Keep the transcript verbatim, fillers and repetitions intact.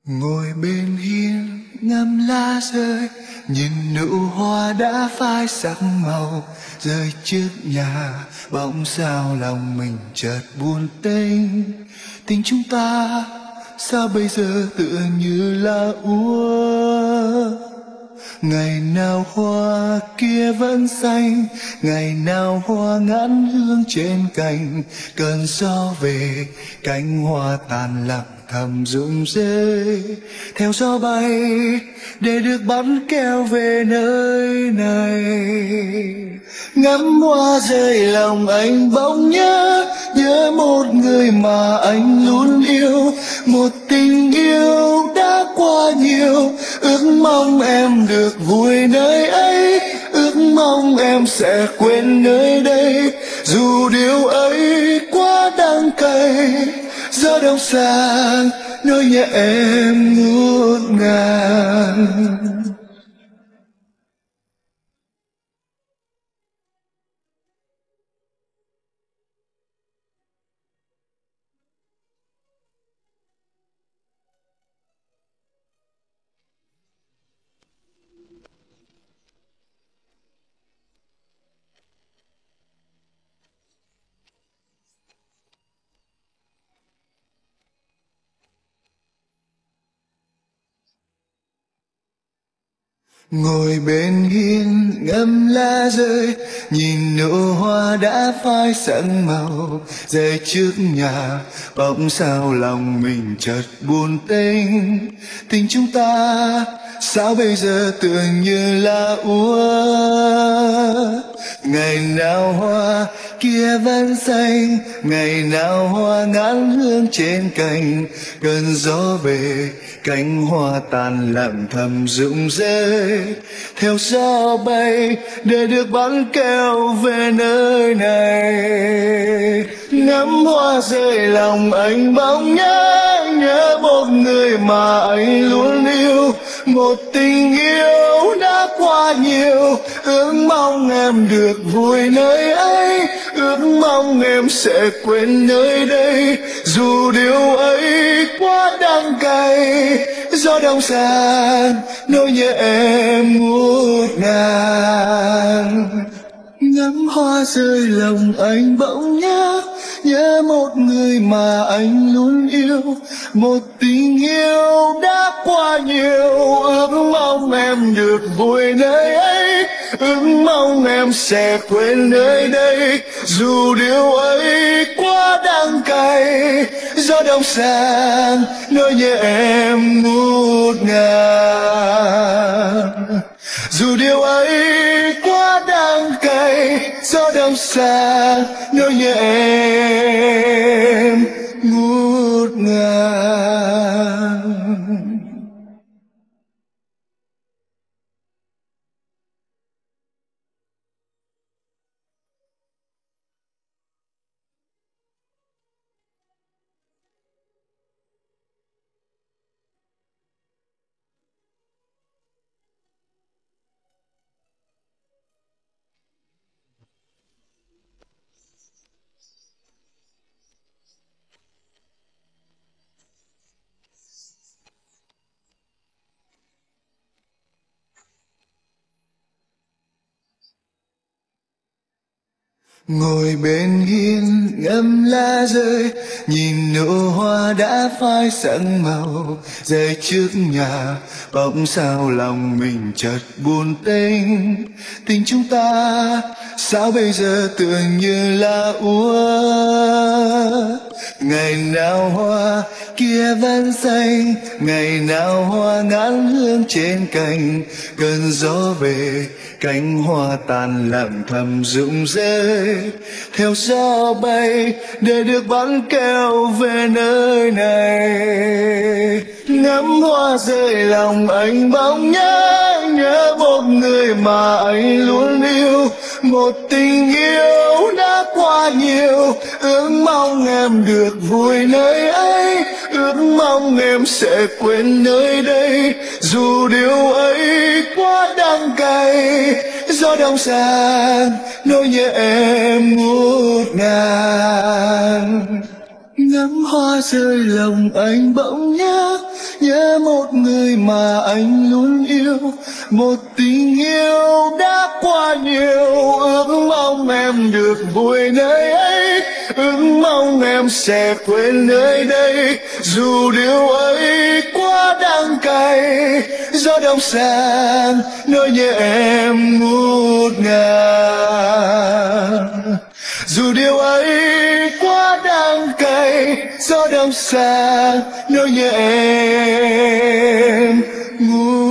Ngồi bên hiên ngắm lá rơi, nhìn nụ hoa đã phai sắc màu rơi trước nhà. Bỗng sao lòng mình chợt buồn tênh, tình chúng ta sao bây giờ tựa như là úa. Ngày nào hoa kia vẫn xanh, ngày nào hoa ngát hương trên cành. Cơn gió về cánh hoa tàn lặng thầm rụng rơi, theo gió bay để được bắn keo về nơi này. Ngắm hoa rơi lòng anh bỗng nhớ, nhớ một người mà anh luôn yêu. Một tình yêu đã qua nhiều, ước mong em được vui nơi ấy, ước mong em sẽ quên nơi đây. Dù điều ấy quá đắng cay, gió đông sang nỗi nhớ em ngút ngàn. Ngồi bên hiên ngắm lá rơi, nhìn nụ hoa đã phai sắc màu rơi trước nhà. Bỗng sao lòng mình chợt buồn tênh, tình chúng ta sao bây giờ tựa như là úa. Ngày nào hoa kia vẫn xanh, ngày nào hoa ngát hương trên cành. Cơn gió về cánh hoa tàn lặng thầm rụng rơi, theo gió bay để được bắn keo về nơi này. Ngắm hoa rơi lòng anh bỗng nhớ, nhớ một người mà anh luôn yêu. Một tình yêu đã qua nhiều, ước mong em được vui nơi ấy, ước mong em sẽ quên nơi đây. Dù điều ấy quá đắng cay, gió đông sang nỗi nhớ em ngút ngàn. Ngắm hoa rơi lòng anh bỗng nhớ, nhớ một người mà anh luôn yêu. Một tình yêu đã qua nhiều, ước mong em được vui nơi ấy, ước mong em sẽ quên nơi đây. Dù điều ấy quá đắng cay, gió đông sang nỗi nhớ em ngút ngàn. Dù điều ấy quá đắng cay, gió đông sang nỗi nhớ em ngút ngàn. Ngồi bên hiên ngắm lá rơi, nhìn nụ hoa đã phai sắc màu rơi trước nhà. Bỗng sao lòng mình chợt buồn tênh, tình chúng ta sao bây giờ tựa như là úa. Ngày nào hoa kia vẫn xanh, ngày nào hoa ngát hương trên cành. Cơn gió về cánh hoa tàn lặng thầm rụng rơi, theo gió bay để được bắn keo về nơi này. Ngắm hoa rơi lòng anh bỗng nhớ, nhớ một người mà anh luôn yêu. Một tình yêu đã qua nhiều, ước mong em được vui nơi ấy, ước mong em sẽ quên nơi đây. Dù điều ấy quá đắng cay, gió đông sang nỗi nhớ em ngút ngàn. Ngắm hoa rơi lòng anh bỗng nhớ, nhớ một người mà anh luôn yêu, một tình yêu đã qua nhiều. Ước mong em được vui nơi ấy, ước mong em sẽ quên nơi đây, dù điều ấy quá đắng cay. Gió đông sang nỗi nhớ em ngút ngàn, dù điều ấy quá đắng cay. Gió đông sang nỗi nhớ em ngút